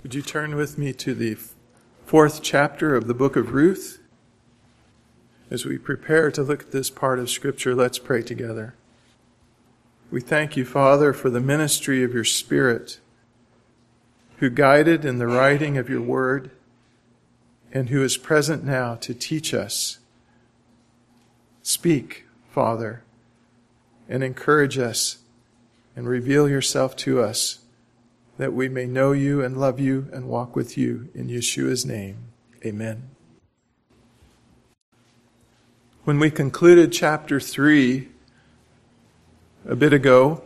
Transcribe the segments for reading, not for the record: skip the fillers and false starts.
Would you turn with me to the fourth chapter of the book of Ruth? As we prepare to look at this part of Scripture, let's pray together. We thank you, Father, for the ministry of your Spirit, who guided in the writing of your word and who is present now to teach us. Speak, Father, and encourage us and reveal yourself to us, that we may know you and love you and walk with you. In Yeshua's name, amen. When we concluded chapter 3 a bit ago,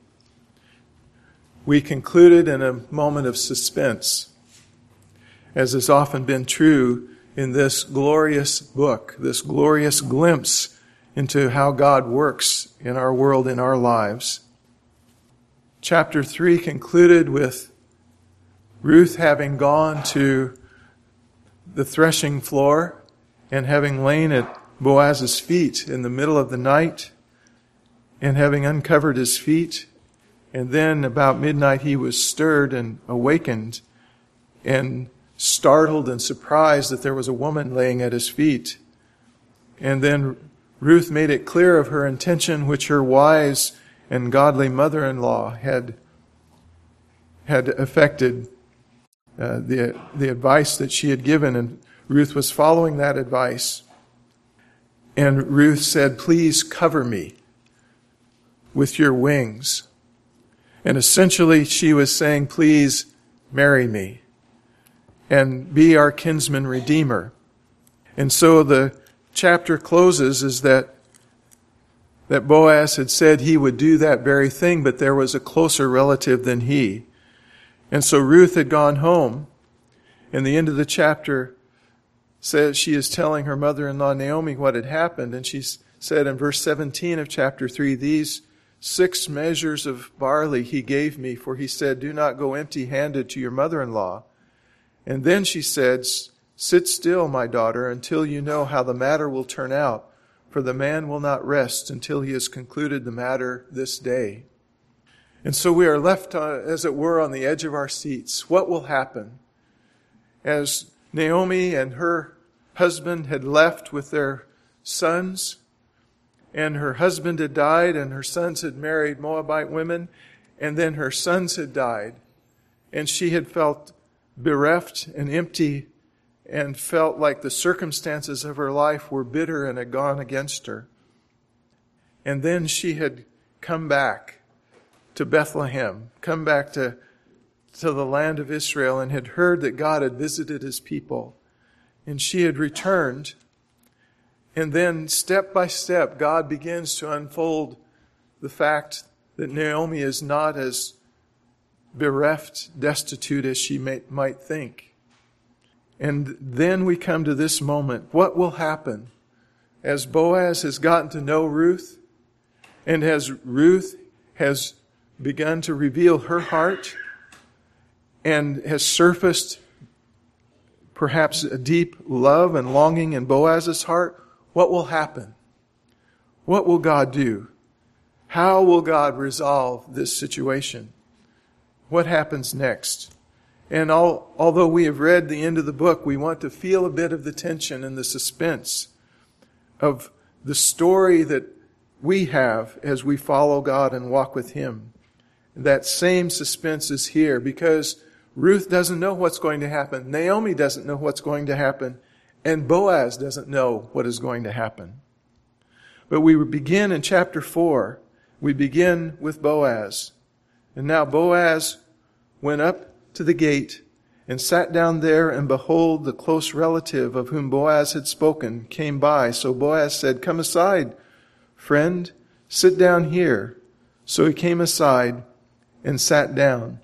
we concluded in a moment of suspense, as has often been true in this glorious book, this glorious glimpse into how God works in our world, in our lives. Chapter 3 concluded with Ruth having gone to the threshing floor and having lain at Boaz's feet in the middle of the night and having uncovered his feet. And then about midnight he was stirred and awakened and startled and surprised that there was a woman laying at his feet. And then Ruth made it clear of her intention, which her wise and godly mother-in-law had affected the advice that she had given, and Ruth was following that advice. And Ruth said, "Please cover me with your wings." And essentially she was saying, "Please marry me and be our kinsman redeemer." And so the chapter closes is that Boaz had said he would do that very thing, but there was a closer relative than he. And so Ruth had gone home, and the end of the chapter says she is telling her mother-in-law Naomi what had happened, and she said in verse 17 of chapter 3, "These 6 measures of barley he gave me, for he said, 'Do not go empty-handed to your mother-in-law.' And then she said, 'Sit still, my daughter, until you know how the matter will turn out. For the man will not rest until he has concluded the matter this day.'" And so we are left, as it were, on the edge of our seats. What will happen? As Naomi and her husband had left with their sons, and her husband had died, and her sons had married Moabite women, and then her sons had died, and she had felt bereft and empty and felt like the circumstances of her life were bitter and had gone against her. And then she had come back to Bethlehem, come back to the land of Israel, and had heard that God had visited his people. And she had returned. And then step by step, God begins to unfold the fact that Naomi is not as bereft, destitute as she might think. And then we come to this moment. What will happen as Boaz has gotten to know Ruth, and as Ruth has begun to reveal her heart and has surfaced perhaps a deep love and longing in Boaz's heart? What will happen? What will God do? How will God resolve this situation? What happens next? And although we have read the end of the book, we want to feel a bit of the tension and the suspense of the story that we have as we follow God and walk with Him. That same suspense is here because Ruth doesn't know what's going to happen. Naomi doesn't know what's going to happen. And Boaz doesn't know what is going to happen. But we begin in chapter 4. We begin with Boaz. And now Boaz went up to the gate and sat down there, and behold, the close relative of whom Boaz had spoken came by. So Boaz said, "Come aside, friend, sit down here." So he came aside and sat down.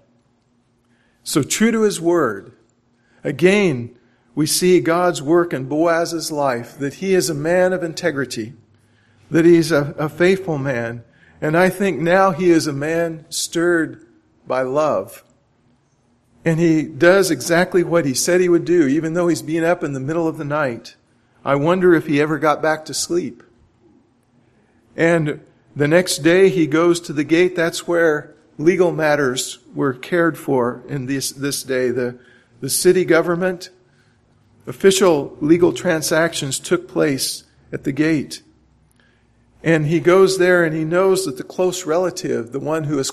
So true to his word, again, we see God's work in Boaz's life, that he is a man of integrity, that he's a faithful man. And I think now he is a man stirred by love. And he does exactly what he said he would do, even though he's been up in the middle of the night. I wonder if he ever got back to sleep. And the next day he goes to the gate. That's where legal matters were cared for in this day. The city government, official legal transactions took place at the gate. And he goes there and he knows that the close relative, the one who is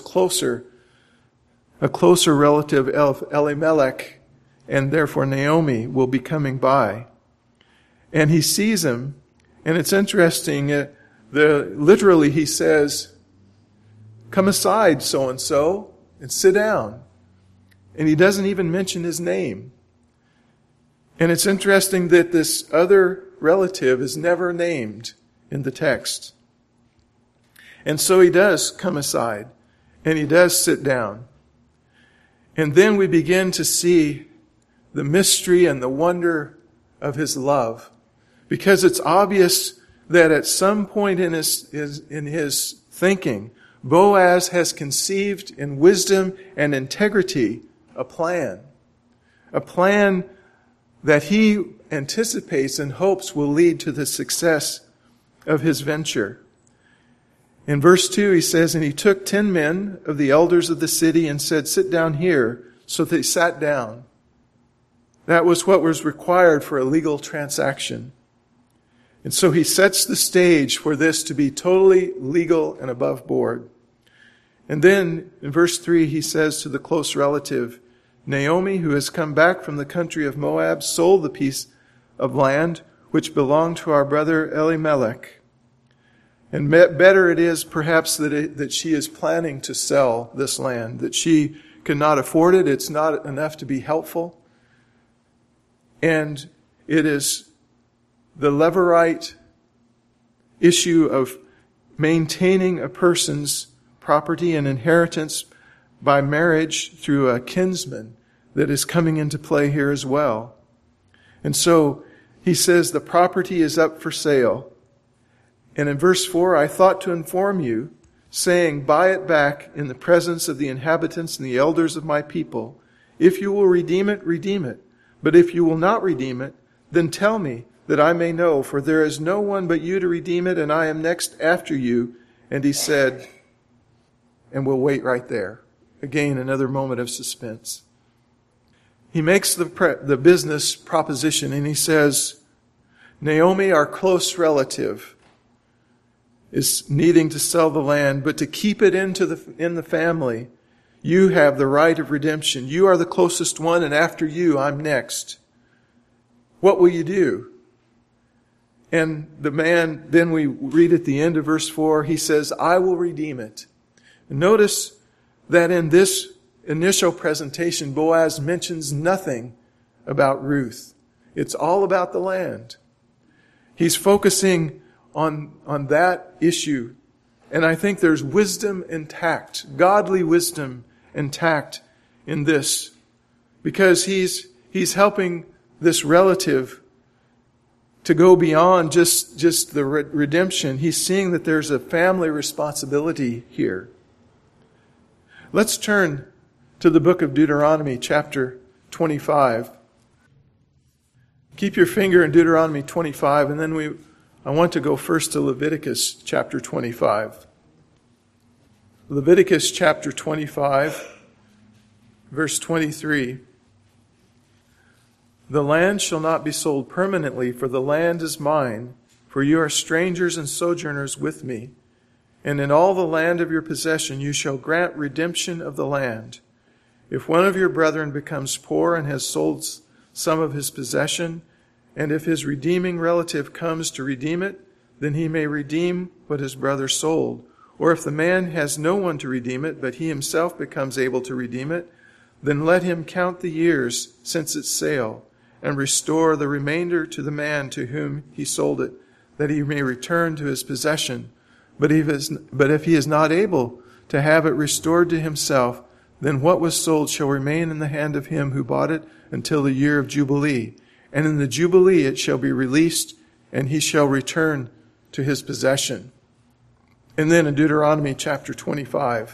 a closer relative of Elimelech, and therefore Naomi, will be coming by. And he sees him, and it's interesting, literally he says, "Come aside, so-and-so, and sit down." And he doesn't even mention his name. And it's interesting that this other relative is never named in the text. And so he does come aside, and he does sit down. And then we begin to see the mystery and the wonder of his love. Because it's obvious that at some point in his thinking, Boaz has conceived in wisdom and integrity a plan that he anticipates and hopes will lead to the success of his venture. In verse 2 he says, "And he took 10 men of the elders of the city and said, 'Sit down here.' So they sat down." That was what was required for a legal transaction. And so he sets the stage for this to be totally legal and above board. And then in verse 3 he says to the close relative, "Naomi, who has come back from the country of Moab, sold the piece of land which belonged to our brother Elimelech." And better it is perhaps that she is planning to sell this land, that she cannot afford it. It's not enough to be helpful. And it is the Levirate issue of maintaining a person's property and inheritance by marriage through a kinsman that is coming into play here as well. And so he says the property is up for sale. And in verse 4, "I thought to inform you, saying, 'Buy it back in the presence of the inhabitants and the elders of my people. If you will redeem it, redeem it. But if you will not redeem it, then tell me, that I may know, for there is no one but you to redeem it, and I am next after you.' And he said," and we'll wait right there. Again, another moment of suspense. He makes the business proposition, and he says, "Naomi, our close relative, is needing to sell the land, but to keep it in the family, you have the right of redemption. You are the closest one, and after you, I'm next. What will you do?" And the man, then we read at the end of verse 4, he says, "I will redeem it." And notice that in this initial presentation, Boaz mentions nothing about Ruth. It's all about the land. He's focusing on that issue. And I think there's wisdom and tact, godly wisdom and tact in this, because he's helping this relative to go beyond just the redemption. He's seeing that there's a family responsibility here. Let's turn to the book of Deuteronomy, chapter 25. Keep your finger in Deuteronomy 25, and then I want to go first to Leviticus chapter 25. Leviticus chapter 25, verse 23. "The land shall not be sold permanently, for the land is mine, for you are strangers and sojourners with me. And in all the land of your possession you shall grant redemption of the land. If one of your brethren becomes poor and has sold some of his possession, and if his redeeming relative comes to redeem it, then he may redeem what his brother sold. Or if the man has no one to redeem it, but he himself becomes able to redeem it, then let him count the years since its sale, and restore the remainder to the man to whom he sold it, that he may return to his possession. But if he is not able to have it restored to himself, then what was sold shall remain in the hand of him who bought it until the year of Jubilee. And in the Jubilee it shall be released, and he shall return to his possession." And then in Deuteronomy chapter 25,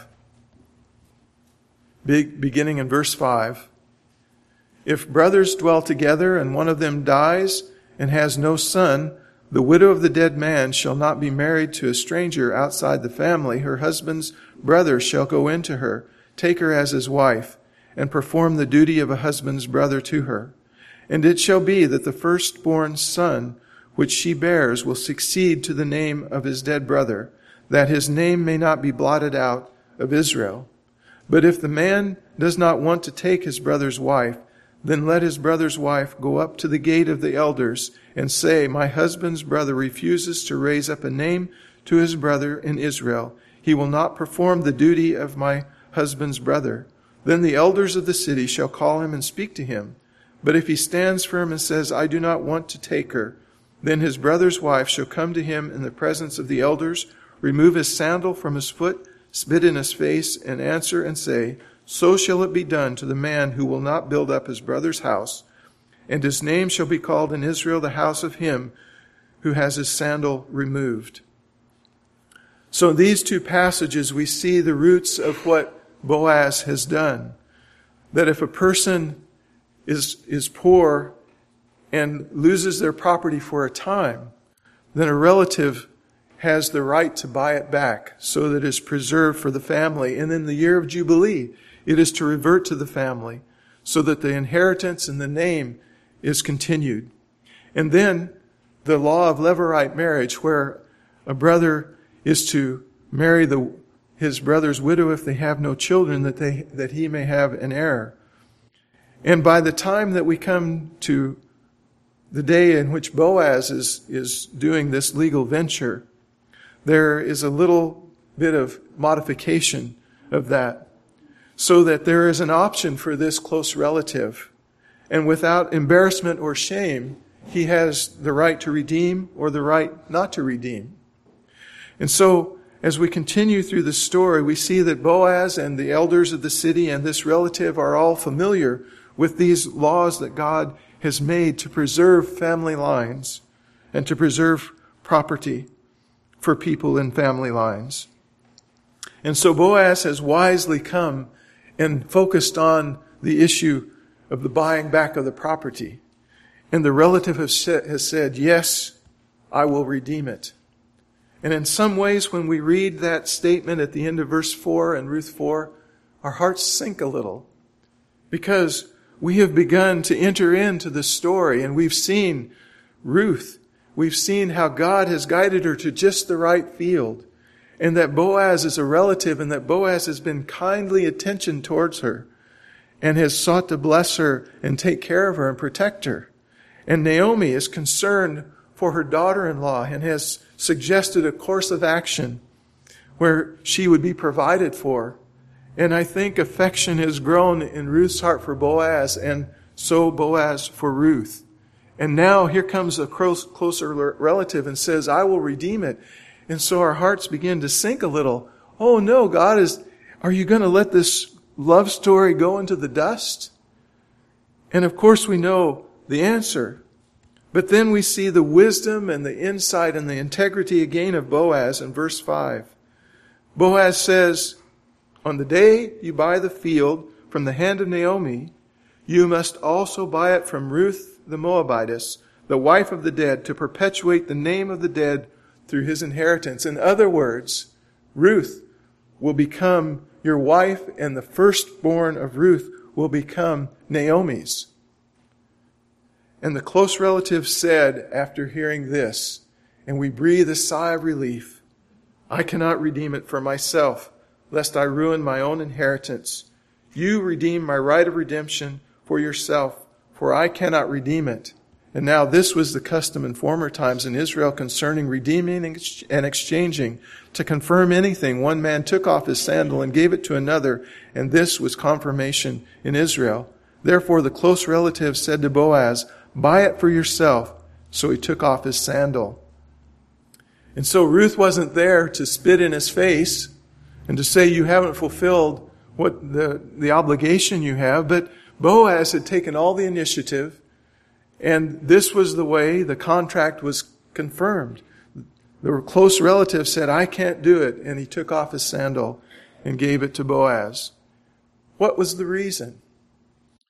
beginning in verse 5, "If brothers dwell together and one of them dies and has no son, The widow of the dead man shall not be married to a stranger outside the family. Her husband's brother shall go in to her, take her as his wife, and perform the duty of a husband's brother to her. And it shall be that the firstborn son which she bears will succeed to the name of his dead brother, that his name may not be blotted out of Israel. But if the man does not want to take his brother's wife, then let his brother's wife go up to the gate of the elders and say, My husband's brother refuses to raise up a name to his brother in Israel. He will not perform the duty of my husband's brother. Then the elders of the city shall call him and speak to him. But if he stands firm and says, I do not want to take her, then his brother's wife shall come to him in the presence of the elders, remove his sandal from his foot, spit in his face, and answer and say, So shall it be done to the man who will not build up his brother's house. And his name shall be called in Israel the house of him who has his sandal removed. So in these two passages, we see the roots of what Boaz has done. That if a person is poor and loses their property for a time, then a relative has the right to buy it back so that it is preserved for the family. And in the year of Jubilee, it is to revert to the family so that the inheritance and the name is continued. And then the law of Levirate marriage, where a brother is to marry his brother's widow if they have no children, that he may have an heir. And by the time that we come to the day in which Boaz is doing this legal venture, there is a little bit of modification of that, so that there is an option for this close relative. And without embarrassment or shame, he has the right to redeem or the right not to redeem. And so, as we continue through the story, we see that Boaz and the elders of the city and this relative are all familiar with these laws that God has made to preserve family lines and to preserve property for people in family lines. And so Boaz has wisely come and focused on the issue of the buying back of the property. And the relative has said, yes, I will redeem it. And in some ways, when we read that statement at the end of verse 4 and Ruth 4, our hearts sink a little, because we have begun to enter into the story, and we've seen Ruth. We've seen how God has guided her to just the right field, and that Boaz is a relative, and that Boaz has been kindly attention towards her and has sought to bless her and take care of her and protect her. And Naomi is concerned for her daughter-in-law and has suggested a course of action where she would be provided for. And I think affection has grown in Ruth's heart for Boaz, and so Boaz for Ruth. And now here comes a closer relative and says, I will redeem it. And so our hearts begin to sink a little. Oh no, are you going to let this love story go into the dust? And of course we know the answer. But then we see the wisdom and the insight and the integrity again of Boaz in verse 5. Boaz says, on the day you buy the field from the hand of Naomi, you must also buy it from Ruth the Moabitess, the wife of the dead, to perpetuate the name of the dead through his inheritance. In other words, Ruth will become your wife, and the firstborn of Ruth will become Naomi's. And the close relative said, after hearing this, and we breathe a sigh of relief, I cannot redeem it for myself, lest I ruin my own inheritance. You redeem my right of redemption for yourself, for I cannot redeem it. And now this was the custom in former times in Israel concerning redeeming and exchanging. To confirm anything, one man took off his sandal and gave it to another, and this was confirmation in Israel. Therefore the close relative said to Boaz, buy it for yourself. So he took off his sandal. And so Ruth wasn't there to spit in his face and to say you haven't fulfilled what the obligation you have, but Boaz had taken all the initiative, and this was the way the contract was confirmed. The close relative said, I can't do it, and he took off his sandal and gave it to Boaz. What was the reason?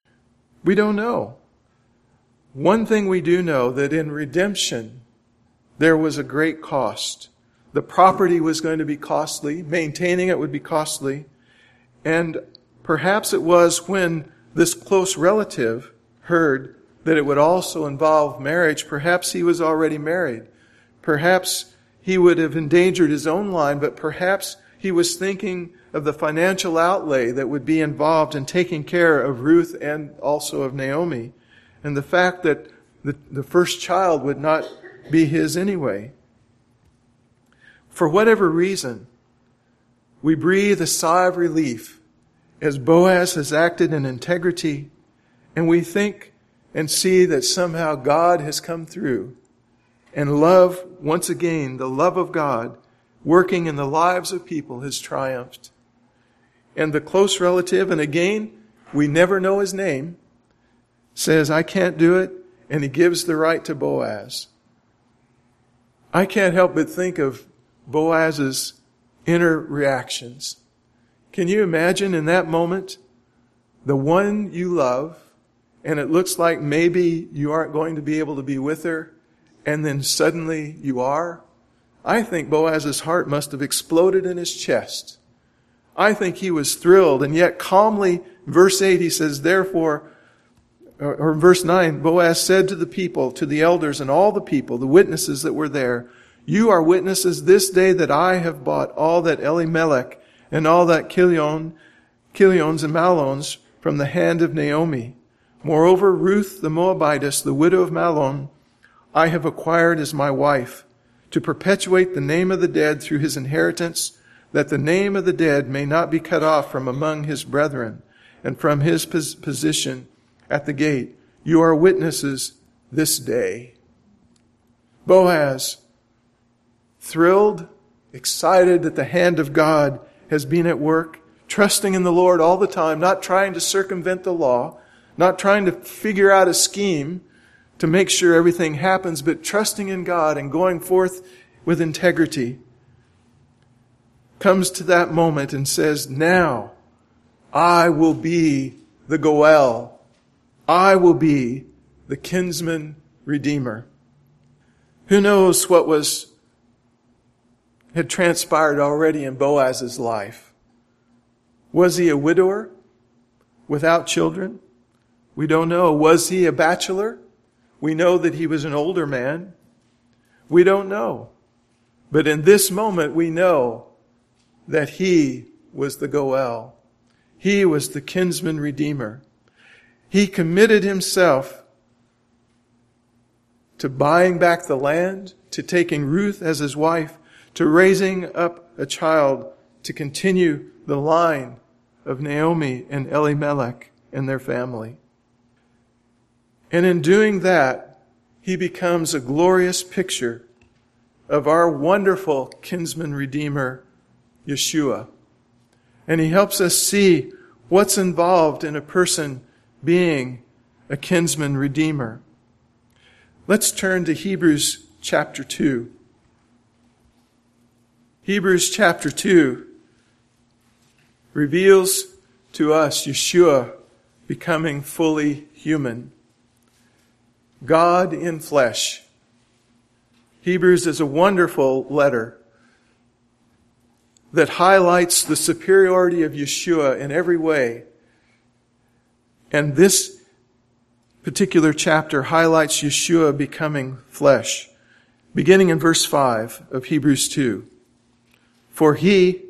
We don't know. One thing we do know, that in redemption, there was a great cost. The property was going to be costly. Maintaining it would be costly. And perhaps it was when this close relative heard that it would also involve marriage. Perhaps he was already married. Perhaps he would have endangered his own line, but perhaps he was thinking of the financial outlay that would be involved in taking care of Ruth and also of Naomi, and the fact that the first child would not be his anyway. For whatever reason, we breathe a sigh of relief as Boaz has acted in integrity, and we think and see that somehow God has come through, and love, once again, the love of God working in the lives of people has triumphed. And the close relative, and again, we never know his name, says, I can't do it, and he gives the right to Boaz. I can't help but think of Boaz's inner reactions. Can you imagine in that moment, the one you love, and it looks like maybe you aren't going to be able to be with her, and then suddenly you are? I think Boaz's heart must have exploded in his chest. I think he was thrilled, and yet calmly, verse 8, he says, therefore, or verse 9, Boaz said to the people, to the elders and all the people, the witnesses that were there, you are witnesses this day that I have bought all that Elimelech and all that Chilions and Malons from the hand of Naomi. Moreover, Ruth the Moabitess, the widow of Malon, I have acquired as my wife, to perpetuate the name of the dead through his inheritance, that the name of the dead may not be cut off from among his brethren, and from his position at the gate. You are witnesses this day. Boaz, thrilled, excited that the hand of God has been at work, trusting in the Lord all the time, not trying to circumvent the law, not trying to figure out a scheme to make sure everything happens, but trusting in God and going forth with integrity, comes to that moment and says, now I will be the Goel. I will be the kinsman redeemer. Who knows what had transpired already in Boaz's life? Was he a widower without children? We don't know. Was he a bachelor? We know that he was an older man. We don't know. But in this moment, we know that he was the Goel. He was the kinsman redeemer. He committed himself to buying back the land, to taking Ruth as his wife, to raising up a child to continue the line of Naomi and Elimelech and their family. And in doing that, he becomes a glorious picture of our wonderful kinsman redeemer, Yeshua. And he helps us see what's involved in a person being a kinsman redeemer. Let's turn to Hebrews chapter 2. Hebrews chapter 2 reveals to us Yeshua becoming fully human. God in flesh. Hebrews is a wonderful letter that highlights the superiority of Yeshua in every way. And this particular chapter highlights Yeshua becoming flesh. Beginning in verse 5 of Hebrews 2. For he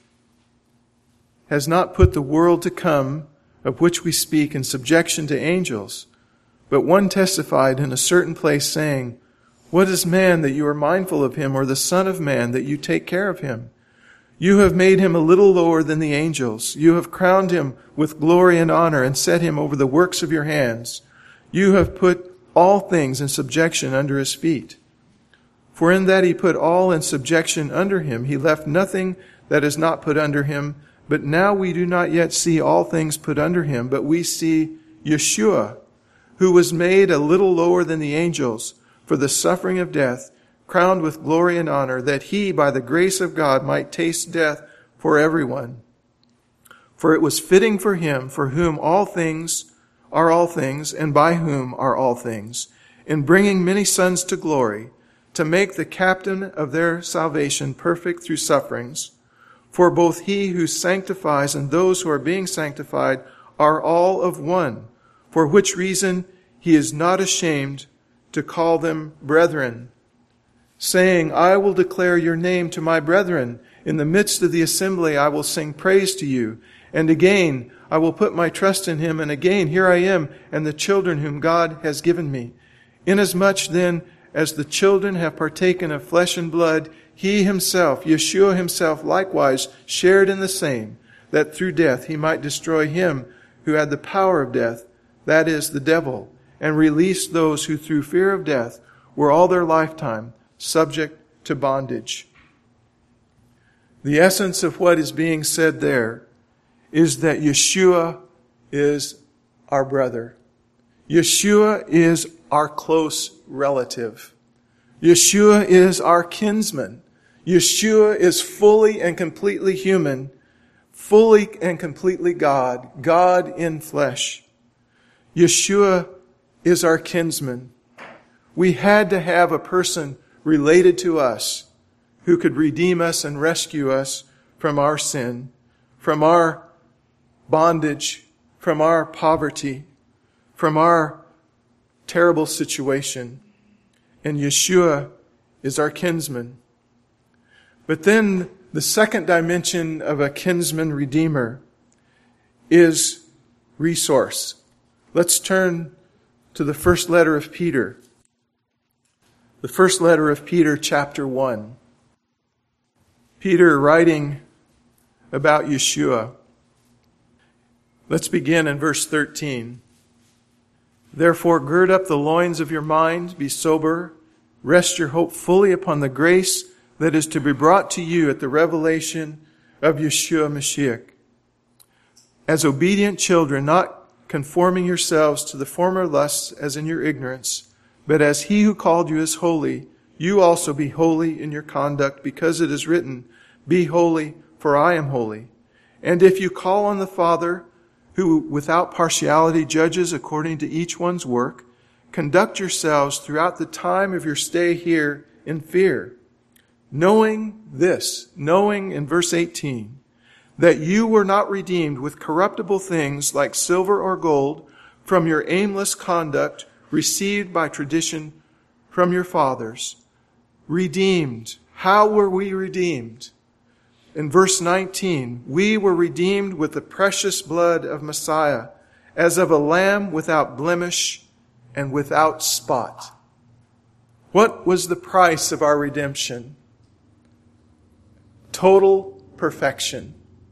has not put the world to come of which we speak in subjection to angels, but one testified in a certain place, saying, what is man that you are mindful of him, or the son of man that you take care of him? You have made him a little lower than the angels. You have crowned him with glory and honor and set him over the works of your hands. You have put all things in subjection under his feet. For in that he put all in subjection under him, he left nothing that is not put under him. But now we do not yet see all things put under him, but we see Yeshua, who was made a little lower than the angels for the suffering of death, crowned with glory and honor, that he, by the grace of God, might taste death for everyone. For it was fitting for him, for whom all things are all things, and by whom are all things, in bringing many sons to glory, to make the captain of their salvation perfect through sufferings. For both he who sanctifies and those who are being sanctified are all of one, for which reason he is not ashamed to call them brethren, saying, I will declare your name to my brethren. In the midst of the assembly I will sing praise to you. And again I will put my trust in him. And again, here I am and the children whom God has given me. Inasmuch then as the children have partaken of flesh and blood, he himself, Yeshua himself, likewise shared in the same, that through death he might destroy him who had the power of death, that is, the devil, and release those who through fear of death were all their lifetime subject to bondage. The essence of what is being said there is that Yeshua is our brother. Yeshua is our close relative. Yeshua is our kinsman. Yeshua is fully and completely human, fully and completely God, God in flesh. Yeshua is our kinsman. We had to have a person related to us who could redeem us and rescue us from our sin, from our bondage, from our poverty, from our terrible situation. And Yeshua is our kinsman. But then the second dimension of a kinsman redeemer is resource. Let's turn to the first letter of Peter. The first letter of Peter, chapter 1. Peter writing about Yeshua. Let's begin in verse 13. Therefore, gird up the loins of your mind, be sober, rest your hope fully upon the grace that is to be brought to you at the revelation of Yeshua Mashiach. As obedient children, not conforming yourselves to the former lusts as in your ignorance, but as he who called you is holy, you also be holy in your conduct, because it is written, Be holy, for I am holy. And if you call on the Father, who without partiality judges according to each one's work, conduct yourselves throughout the time of your stay here in fear, knowing in verse 18, that you were not redeemed with corruptible things like silver or gold from your aimless conduct received by tradition from your fathers. Redeemed. How were we redeemed? In verse 19, we were redeemed with the precious blood of Messiah, as of a lamb without blemish and without spot. What was the price of our redemption? Total perfection.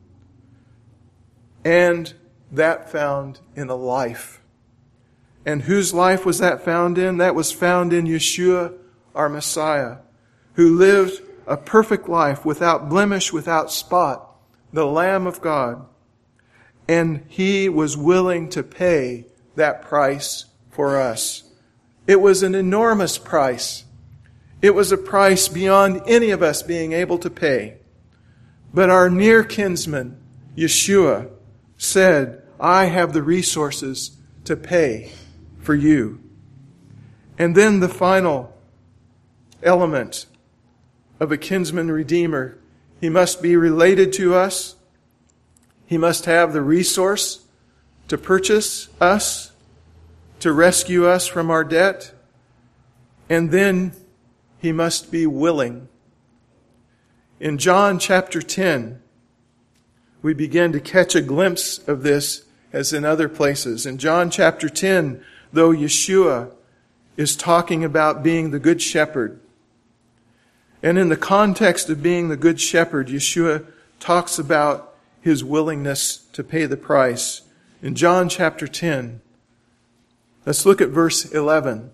And that found in a life. And whose life was that found in? That was found in Yeshua, our Messiah, who lived a perfect life without blemish, without spot, the Lamb of God. And he was willing to pay that price for us. It was an enormous price. It was a price beyond any of us being able to pay. But our near kinsman, Yeshua, said, I have the resources to pay for you. And then the final element of a kinsman redeemer, he must be related to us. He must have the resource to purchase us, to rescue us from our debt. And then he must be willing. In John chapter 10, we begin to catch a glimpse of this as in other places. In John chapter 10, though Yeshua is talking about being the good shepherd, and in the context of being the good shepherd, Yeshua talks about his willingness to pay the price. In John chapter 10, let's look at verse 11.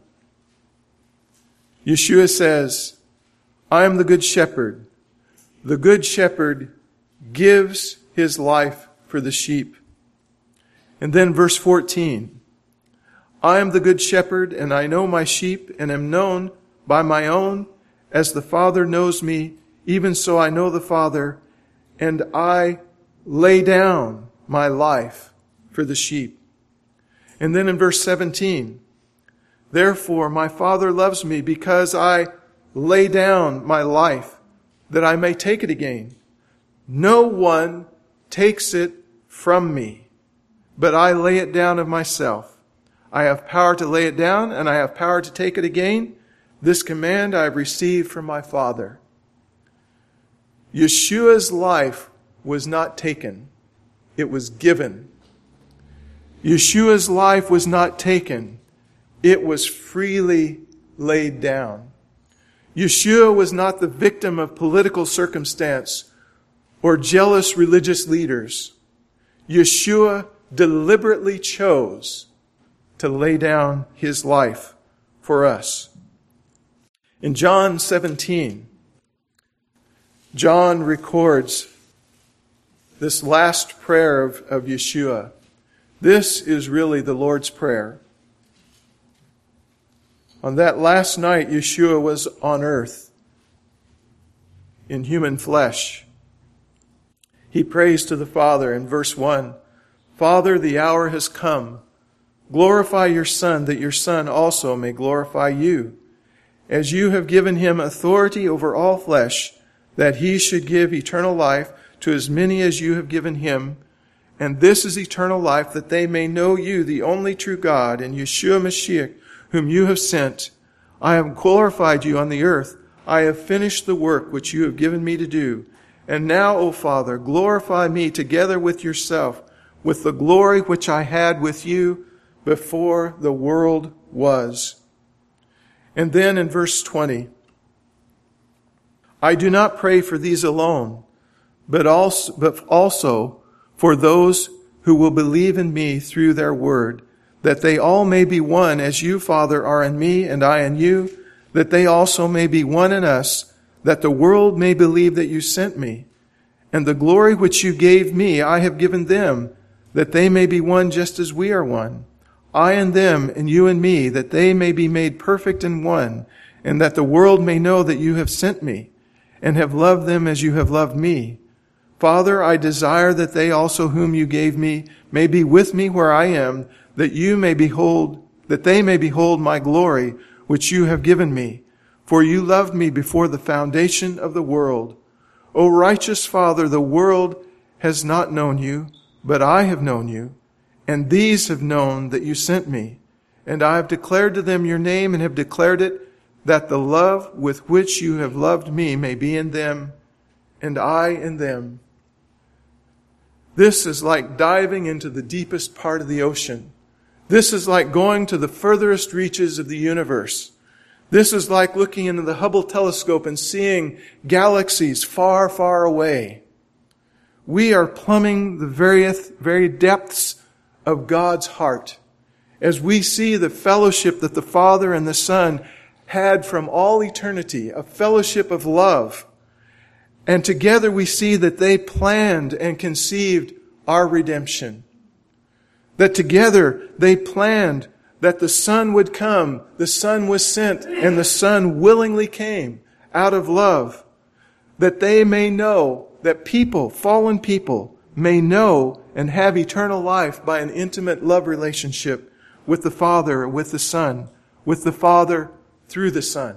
Yeshua says, I am the good shepherd. The good shepherd gives his life for the sheep. And then verse 14. I am the good shepherd, and I know my sheep, and am known by my own. As the Father knows me, even so I know the Father, and I lay down my life for the sheep. And then in verse 17, therefore my Father loves me, because I lay down my life that I may take it again. No one takes it from me, but I lay it down of myself. I have power to lay it down, and I have power to take it again. This command I have received from my Father." Yeshua's life was not taken. It was given. Yeshua's life was not taken. It was freely laid down. Yeshua was not the victim of political circumstance or jealous religious leaders. Yeshua deliberately chose to lay down his life for us. In John 17, John records this last prayer of Yeshua. This is really the Lord's Prayer. On that last night, Yeshua was on earth in human flesh. He prays to the Father in verse 1, "Father, the hour has come. Glorify your Son, that your Son also may glorify you, as you have given him authority over all flesh, that he should give eternal life to as many as you have given him. And this is eternal life, that they may know you, the only true God, and Yeshua Mashiach, whom you have sent. I have glorified you on the earth. I have finished the work which you have given me to do. And now, O Father, glorify me together with yourself, with the glory which I had with you before the world was." And then in verse 20, "I do not pray for these alone, but also for those who will believe in me through their word, that they all may be one, as you, Father, are in me and I in you, that they also may be one in us, that the world may believe that you sent me. And the glory which you gave me I have given them, that they may be one just as we are one. I and them, and you and me, that they may be made perfect in one, and that the world may know that you have sent me, and have loved them as you have loved me. Father, I desire that they also whom you gave me may be with me where I am, that they may behold my glory, which you have given me. For you loved me before the foundation of the world. O righteous Father, the world has not known you, but I have known you, and these have known that you sent me. And I have declared to them your name, and have declared it, that the love with which you have loved me may be in them, and I in them." This is like diving into the deepest part of the ocean. This is like going to the furthest reaches of the universe. This is like looking into the Hubble telescope and seeing galaxies far, far away. We are plumbing the very depths of God's heart as we see the fellowship that the Father and the Son had from all eternity, a fellowship of love. And together we see that they planned and conceived our redemption. That together they planned that the Son would come, the Son was sent, and the Son willingly came out of love. That they may know, that people, fallen people, may know and have eternal life by an intimate love relationship with the Father, with the Son, with the Father through the Son.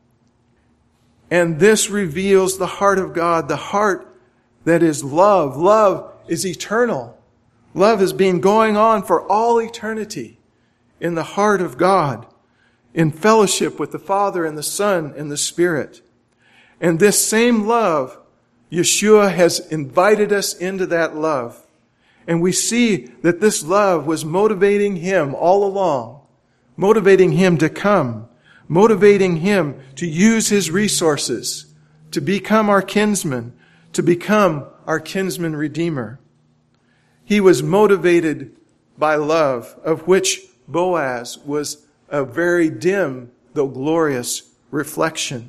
And this reveals the heart of God, the heart that is love. Love is eternal. Love has been going on for all eternity in the heart of God, in fellowship with the Father and the Son and the Spirit. And this same love, Yeshua has invited us into that love. And we see that this love was motivating him all along, motivating him to come, motivating him to use his resources, to become our kinsman, to become our kinsman redeemer. He was motivated by love, of which Boaz was a very dim, though glorious, reflection.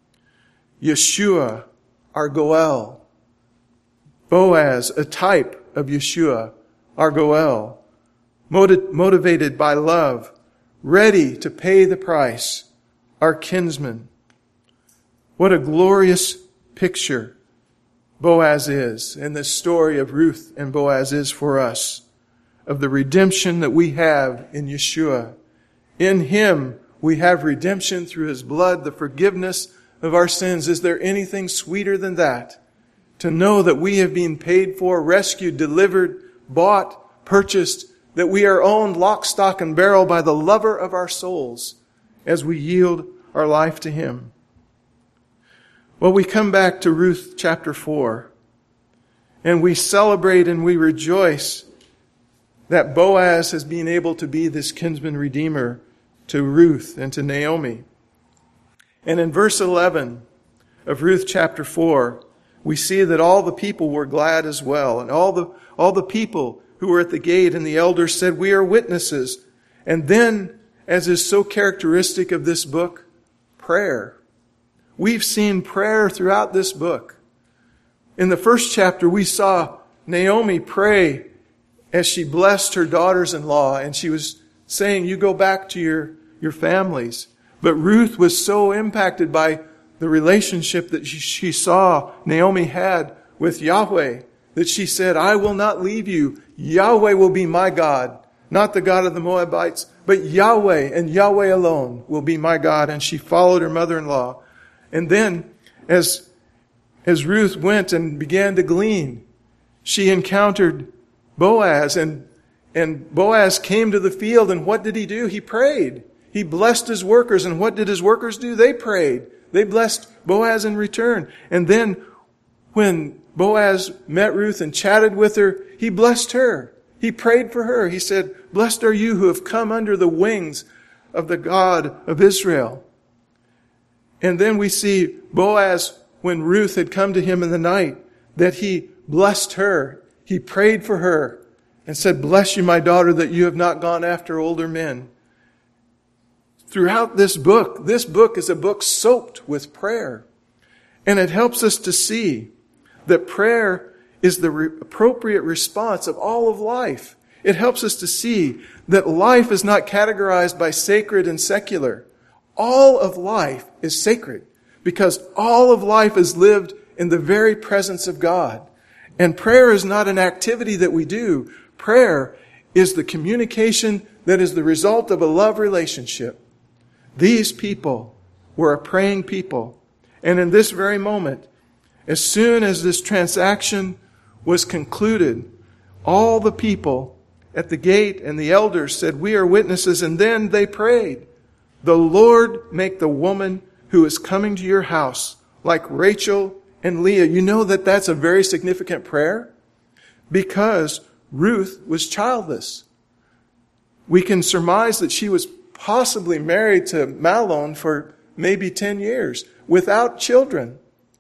Yeshua, our Goel. Boaz, a type of Yeshua, our Goel. Motivated by love, ready to pay the price, our kinsman. What a glorious picture Boaz is, and the story of Ruth and Boaz is for us, of the redemption that we have in Yeshua. In him we have redemption through his blood, the forgiveness of our sins. Is there anything sweeter than that? To know that we have been paid for, rescued, delivered, bought, purchased, that we are owned lock, stock, and barrel by the lover of our souls as we yield our life to Him. Well, we come back to Ruth chapter 4, and we celebrate and we rejoice that Boaz has been able to be this kinsman redeemer to Ruth and to Naomi. And in verse 11 of Ruth chapter 4, we see that all the people were glad as well. And all the people who were at the gate and the elders said, "We are witnesses." And then, as is so characteristic of this book, prayer. We've seen prayer throughout this book. In the first chapter, we saw Naomi pray as she blessed her daughters-in-law, and she was saying, "You go back to your families." But Ruth was so impacted by the relationship that she saw Naomi had with Yahweh that she said, "I will not leave you. Yahweh will be my God. Not the God of the Moabites, but Yahweh and Yahweh alone will be my God." And she followed her mother-in-law. And then, as Ruth went and began to glean, she encountered Boaz, and Boaz came to the field, and what did he do? He prayed. He blessed his workers, and what did his workers do? They prayed. They blessed Boaz in return. And then, when Boaz met Ruth and chatted with her, he blessed her. He prayed for her. He said, "Blessed are you who have come under the wings of the God of Israel." And then we see Boaz, when Ruth had come to him in the night, that he blessed her. He prayed for her and said, "Bless you, my daughter, that you have not gone after older men." Throughout this book is a book soaked with prayer. And it helps us to see that prayer is the appropriate response of all of life. It helps us to see that life is not categorized by sacred and secular. All of life is sacred because all of life is lived in the very presence of God. And prayer is not an activity that we do. Prayer is the communication that is the result of a love relationship. These people were a praying people. And in this very moment, as soon as this transaction was concluded, all the people at the gate and the elders said, "We are witnesses." And then they prayed, "The Lord make the woman who is coming to your house like Rachel and Leah." You know that that's a very significant prayer because Ruth was childless. We can surmise that she was possibly married to Mahlon for maybe 10 years without children.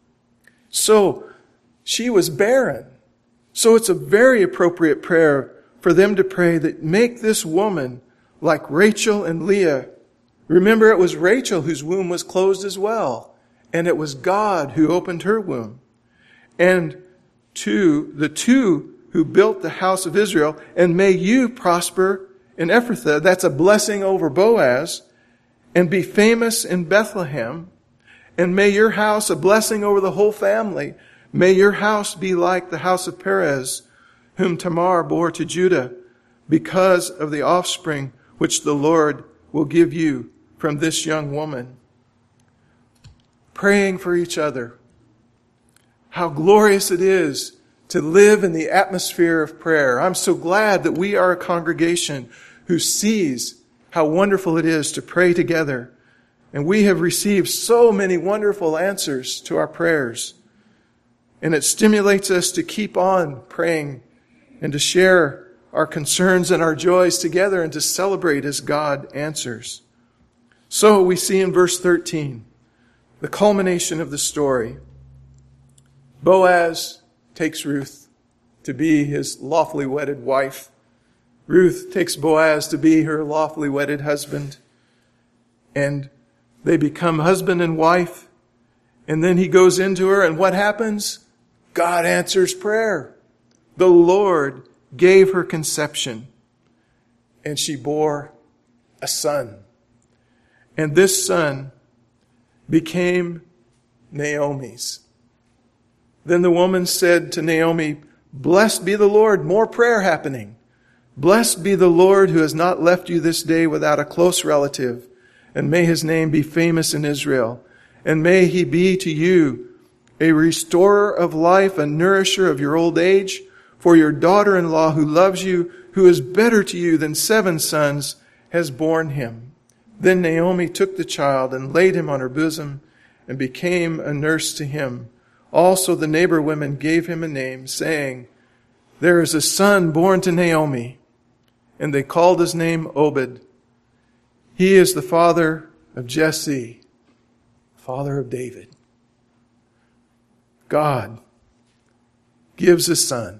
So she was barren. So it's a very appropriate prayer for them to pray that make this woman like Rachel and Leah. Remember, it was Rachel whose womb was closed as well. And it was God who opened her womb. And to the two who built the house of Israel, and may you prosper in Ephrathah, that's a blessing over Boaz, and be famous in Bethlehem. And may your house a blessing over the whole family. May your house be like the house of Perez, whom Tamar bore to Judah, because of the offspring which the Lord will give you from this young woman. Praying for each other. How glorious it is to live in the atmosphere of prayer. I'm so glad that we are a congregation who sees how wonderful it is to pray together. And we have received so many wonderful answers to our prayers. And it stimulates us to keep on praying and to share our concerns and our joys together and to celebrate as God answers. So we see in verse 13, the culmination of the story. Boaz takes Ruth to be his lawfully wedded wife. Ruth takes Boaz to be her lawfully wedded husband. And they become husband and wife. And then he goes into her, and what happens? God answers prayer. The Lord gave her conception, and she bore a son. And this son became Naomi's. Then the woman said to Naomi, "Blessed be the Lord," more prayer happening. "Blessed be the Lord who has not left you this day without a close relative, and may his name be famous in Israel. and may he be to you a restorer of life, a nourisher of your old age. For your daughter-in-law who loves you, who is better to you than 7 sons, has borne him." Then Naomi took the child and laid him on her bosom and became a nurse to him. Also the neighbor women gave him a name, saying, "There is a son born to Naomi." And they called his name Obed. He is the father of Jesse, father of David. God gives a son.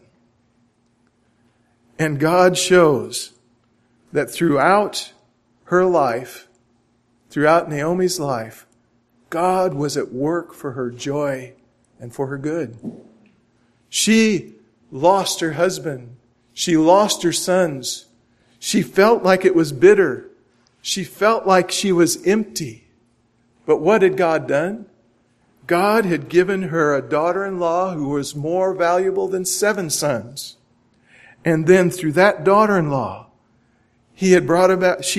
And God shows that throughout her life, throughout Naomi's life, God was at work for her joy and for her good. She lost her husband. She lost her sons. She felt like it was bitter. She felt like she was empty. But what had God done? God had given her a daughter-in-law who was more valuable than 7 sons. And then through that daughter-in-law, God had brought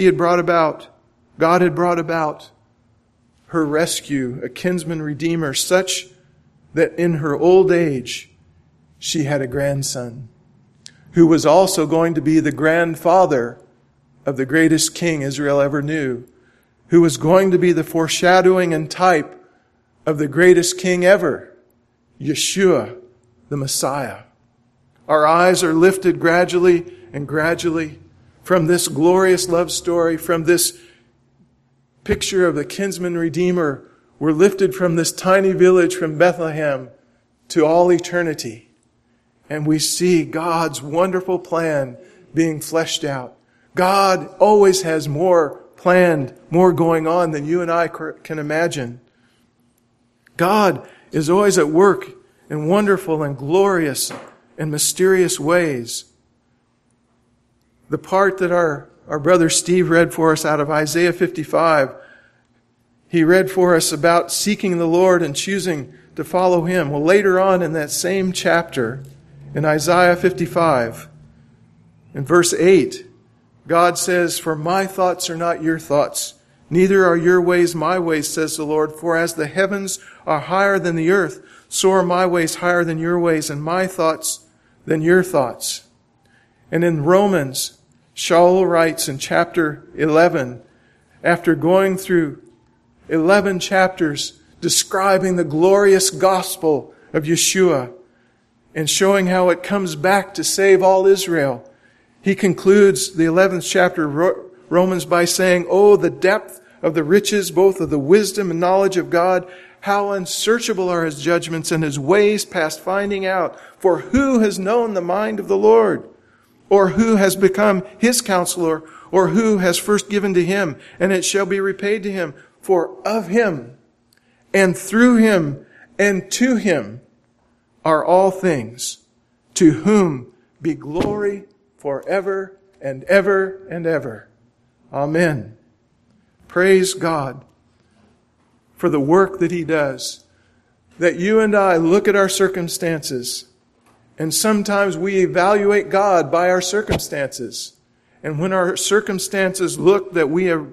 about her rescue, a kinsman redeemer, such that in her old age, she had a grandson who was also going to be the grandfather of the greatest king Israel ever knew, who was going to be the foreshadowing and type of the greatest king ever, Yeshua, the Messiah. Our eyes are lifted gradually and gradually from this glorious love story, from this picture of the kinsman redeemer. We're lifted from this tiny village from Bethlehem to all eternity. And we see God's wonderful plan being fleshed out. God always has more planned, more going on than you and I can imagine. God is always at work in wonderful and glorious and mysterious ways. The part that our brother Steve read for us out of Isaiah 55, he read for us about seeking the Lord and choosing to follow Him. Well, later on in that same chapter, in Isaiah 55, in verse 8, God says, "For my thoughts are not your thoughts, neither are your ways my ways, says the Lord. For as the heavens are higher than the earth, so are my ways higher than your ways, and my thoughts than your thoughts." And in Romans, Shaul writes in chapter 11, after going through 11 chapters describing the glorious gospel of Yeshua and showing how it comes back to save all Israel, he concludes the 11th chapter of Romans by saying, "Oh, the depth of the riches, both of the wisdom and knowledge of God, how unsearchable are His judgments and His ways past finding out. For who has known the mind of the Lord? Or who has become His counselor? Or who has first given to Him, and it shall be repaid to Him? For of Him, and through Him, and to Him are all things, to whom be glory forever and ever and ever. Amen." Praise God for the work that He does. That you and I look at our circumstances, and sometimes we evaluate God by our circumstances. And when our circumstances look that we are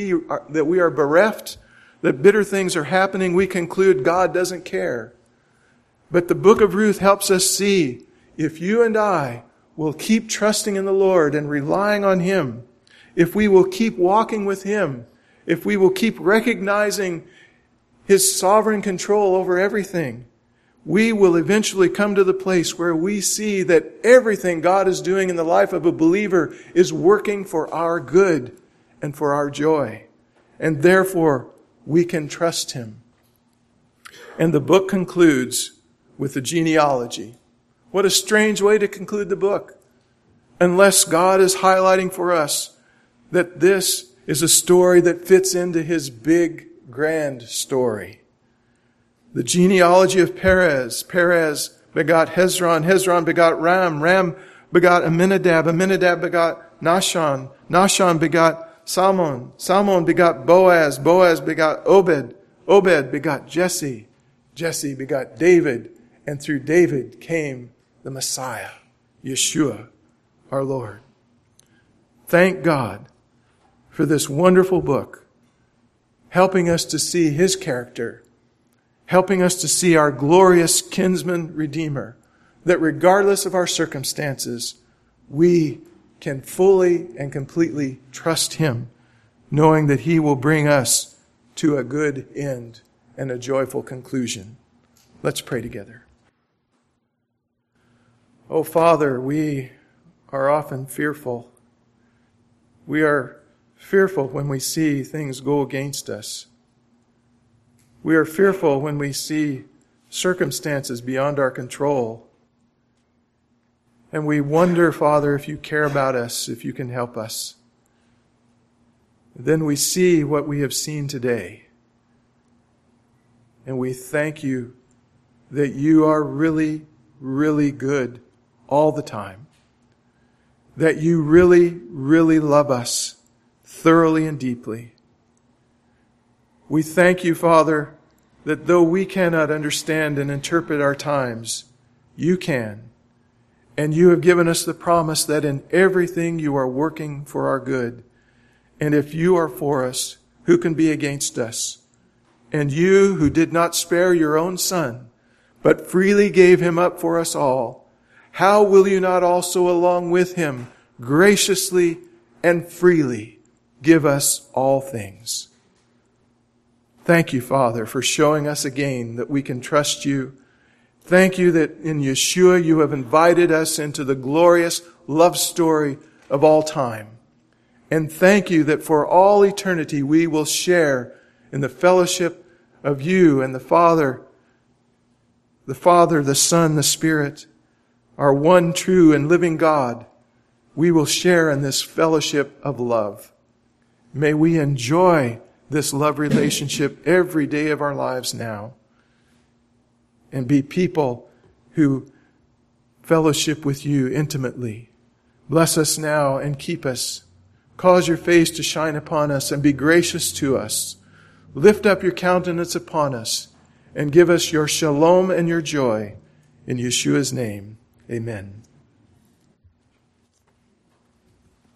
bereft, that bitter things are happening, we conclude God doesn't care. But the book of Ruth helps us see, if you and I will keep trusting in the Lord and relying on Him, if we will keep walking with Him, if we will keep recognizing His sovereign control over everything, we will eventually come to the place where we see that everything God is doing in the life of a believer is working for our good and for our joy. And therefore, we can trust Him. And the book concludes with the genealogy. What a strange way to conclude the book. Unless God is highlighting for us that this is a story that fits into His big, grand story. The genealogy of Perez. Perez begot Hezron. Hezron begot Ram. Ram begot Amminadab. Amminadab begot Nahshon. Nahshon begot Salmon. Salmon begot Boaz. Boaz begot Obed. Obed begot Jesse. Jesse begot David. And through David came the Messiah, Yeshua, our Lord. Thank God for this wonderful book, helping us to see His character helping us to see our glorious kinsman redeemer, that regardless of our circumstances, we can fully and completely trust him, knowing that he will bring us to a good end and a joyful conclusion. Let's pray together. Oh, Father, we are often fearful. We are fearful when we see things go against us. We are fearful when we see circumstances beyond our control. And we wonder, Father, if you care about us, if you can help us. Then we see what we have seen today. And we thank you that you are really, really good all the time. That you really, really love us thoroughly and deeply. We thank you, Father, that though we cannot understand and interpret our times, you can. And you have given us the promise that in everything you are working for our good. And if you are for us, who can be against us? And you who did not spare your own Son, but freely gave him up for us all, how will you not also along with him graciously and freely give us all things? Thank you, Father, for showing us again that we can trust you. Thank you that in Yeshua you have invited us into the glorious love story of all time. And thank you that for all eternity we will share in the fellowship of you and the Father, the Son, the Spirit, our one true and living God. We will share in this fellowship of love. May we enjoy this love relationship every day of our lives now, and be people who fellowship with you intimately. Bless us now and keep us. Cause your face to shine upon us and be gracious to us. Lift up your countenance upon us and give us your shalom and your joy. In Yeshua's name, amen.